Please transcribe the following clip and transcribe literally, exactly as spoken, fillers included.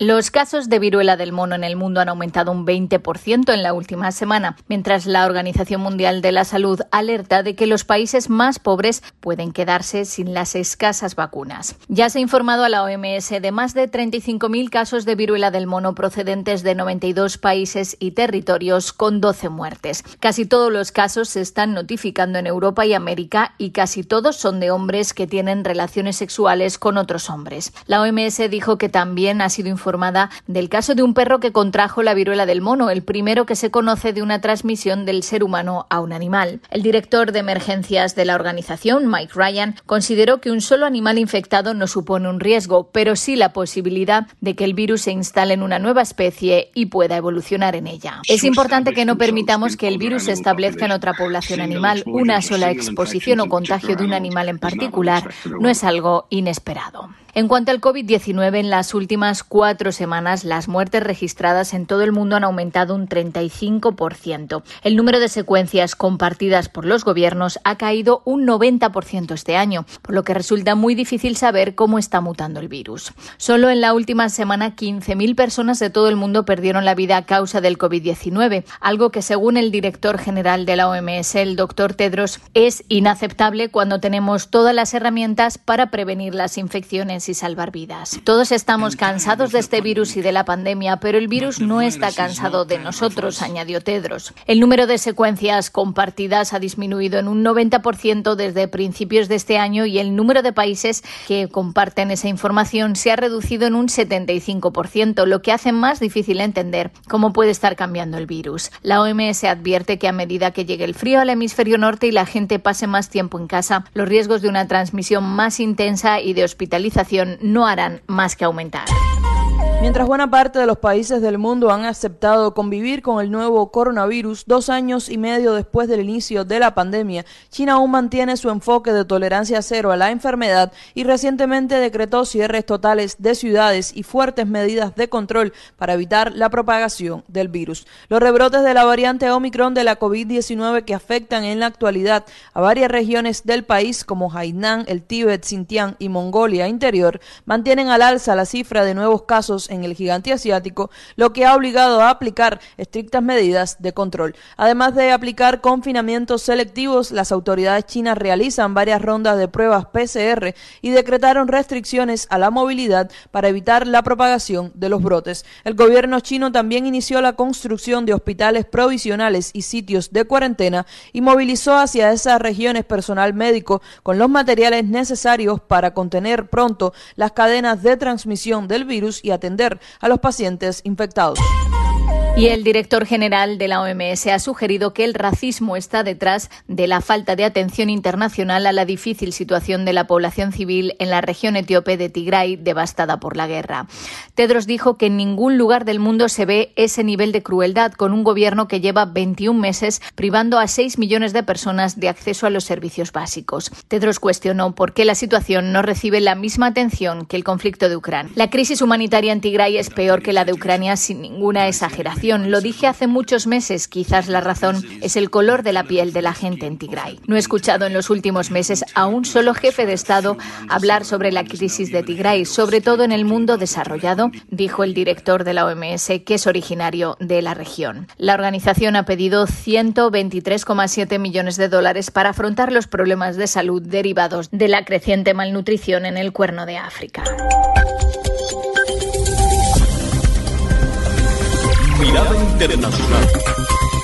Los casos de viruela del mono en el mundo han aumentado un veinte por ciento en la última semana, mientras la Organización Mundial de la Salud alerta de que los países más pobres pueden quedarse sin las escasas vacunas. Ya se ha informado a la O M S de más de treinta y cinco mil casos de viruela del mono procedentes de noventa y dos países y territorios, con doce muertes. Casi todos los casos se están notificando en Europa y América y casi todos son de hombres que tienen relaciones sexuales con otros hombres. La O M S dijo que también ha sido informada del caso de un perro que contrajo la viruela del mono, el primero que se conoce de una transmisión del ser humano a un animal. El director de emergencias de la organización, Mike Ryan, consideró que un solo animal infectado no supone un riesgo, pero sí la posibilidad de que el virus se instale en una nueva especie y pueda evolucionar en ella. Es importante que no permitamos que el virus se establezca en otra población animal. Una sola exposición o contagio de un animal en particular no es algo inesperado. En cuanto al COVID diecinueve, en las últimas cuatro semanas las muertes registradas en todo el mundo han aumentado un treinta y cinco por ciento. El número de secuencias compartidas por los gobiernos ha caído un noventa por ciento este año, por lo que resulta muy difícil saber cómo está mutando el virus. Solo en la última semana quince mil personas de todo el mundo perdieron la vida a causa del COVID diecinueve, algo que según el director general de la O M S, el doctor Tedros, es inaceptable cuando tenemos todas las herramientas para prevenir las infecciones y salvar vidas. Todos estamos cansados de este virus y de la pandemia, pero el virus no está cansado de nosotros, añadió Tedros. El número de secuencias compartidas ha disminuido en un noventa por ciento desde principios de este año y el número de países que comparten esa información se ha reducido en un setenta y cinco por ciento, lo que hace más difícil entender cómo puede estar cambiando el virus. La O M S advierte que a medida que llegue el frío al hemisferio norte y la gente pase más tiempo en casa, los riesgos de una transmisión más intensa y de hospitalización no harán más que aumentar. Mientras buena parte de los países del mundo han aceptado convivir con el nuevo coronavirus dos años y medio después del inicio de la pandemia, China aún mantiene su enfoque de tolerancia cero a la enfermedad y recientemente decretó cierres totales de ciudades y fuertes medidas de control para evitar la propagación del virus. Los rebrotes de la variante Omicron de la COVID diecinueve que afectan en la actualidad a varias regiones del país como Hainan, el Tíbet, Xinjiang y Mongolia Interior mantienen al alza la cifra de nuevos casos en el gigante asiático, lo que ha obligado a aplicar estrictas medidas de control. Además de aplicar confinamientos selectivos, las autoridades chinas realizan varias rondas de pruebas P C R y decretaron restricciones a la movilidad para evitar la propagación de los brotes. El gobierno chino también inició la construcción de hospitales provisionales y sitios de cuarentena y movilizó hacia esas regiones personal médico con los materiales necesarios para contener pronto las cadenas de transmisión del virus y atender a los pacientes infectados. Y el director general de la O M S ha sugerido que el racismo está detrás de la falta de atención internacional a la difícil situación de la población civil en la región etíope de Tigray, devastada por la guerra. Tedros dijo que en ningún lugar del mundo se ve ese nivel de crueldad, con un gobierno que lleva veintiún meses privando a seis millones de personas de acceso a los servicios básicos. Tedros cuestionó por qué la situación no recibe la misma atención que el conflicto de Ucrania. La crisis humanitaria en Tigray es peor que la de Ucrania, sin ninguna exageración. Lo dije hace muchos meses, quizás la razón es el color de la piel de la gente en Tigray. No he escuchado en los últimos meses a un solo jefe de Estado hablar sobre la crisis de Tigray, sobre todo en el mundo desarrollado, dijo el director de la O M S, que es originario de la región. La organización ha pedido ciento veintitrés coma siete millones de dólares para afrontar los problemas de salud derivados de la creciente malnutrición en el Cuerno de África. Mirada Internacional.